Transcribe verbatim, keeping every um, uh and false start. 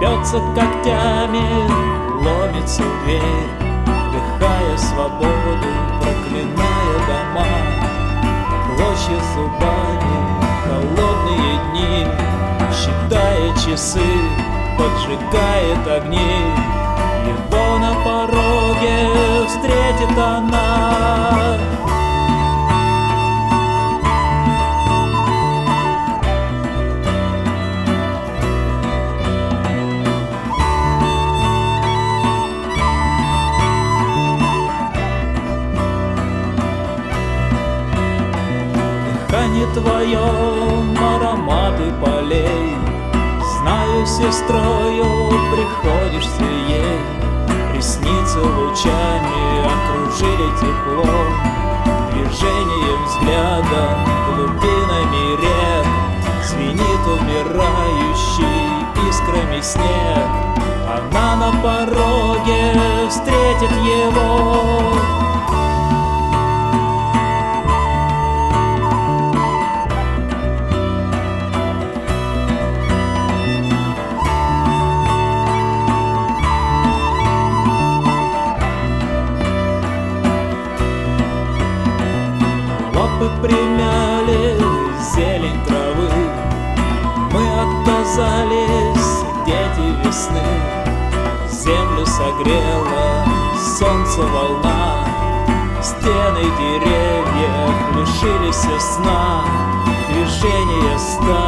Впьется когтями, ломится в дверь, вдыхая свободу, проклиная дома. Клочья зубами, холодные дни, считая часы, поджигает огни. Его на пороге встретит она. Дыхание твоем, ароматы полей, знаю, сестрою приходишься ей. Ресницы лучами окружили тепло, движением взгляда, глубинами рек звенит умирающий искрами снег. Она на пороге встретит его. Лапы примяли зелень травы, мы отказались, дети весны. Землю согрела солнце волна, стены деревьев лишились сна. Движение ста